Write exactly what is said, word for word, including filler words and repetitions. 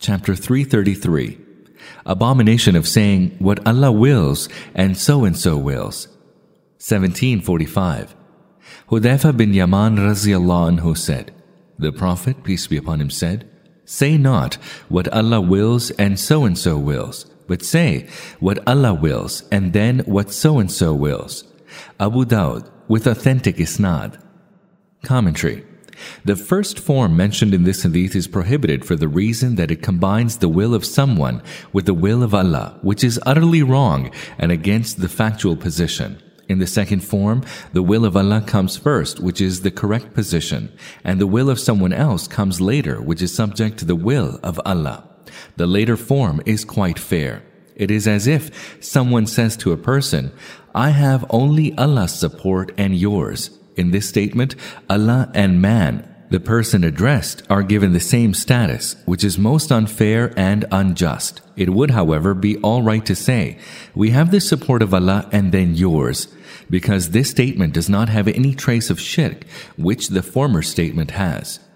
Chapter three thirty-three. Abomination of saying what Allah wills and so-and-so wills. seventeen forty-five. Hudhaifa bin Yaman Raziyallahu anhu said, the Prophet, peace be upon him, said, say not what Allah wills and so-and-so wills, but say what Allah wills and then what so-and-so wills. Abu Dawud, with authentic isnad. Commentary. The first form mentioned in this hadith is prohibited for the reason that it combines the will of someone with the will of Allah, which is utterly wrong and against the factual position. In the second form, the will of Allah comes first, which is the correct position, and the will of someone else comes later, which is subject to the will of Allah. The later form is quite fair. It is as if someone says to a person, I have only Allah's support and yours. In this statement, Allah and man, the person addressed, are given the same status, which is most unfair and unjust. It would, however, be all right to say, we have the support of Allah and then yours, because this statement does not have any trace of shirk, which the former statement has.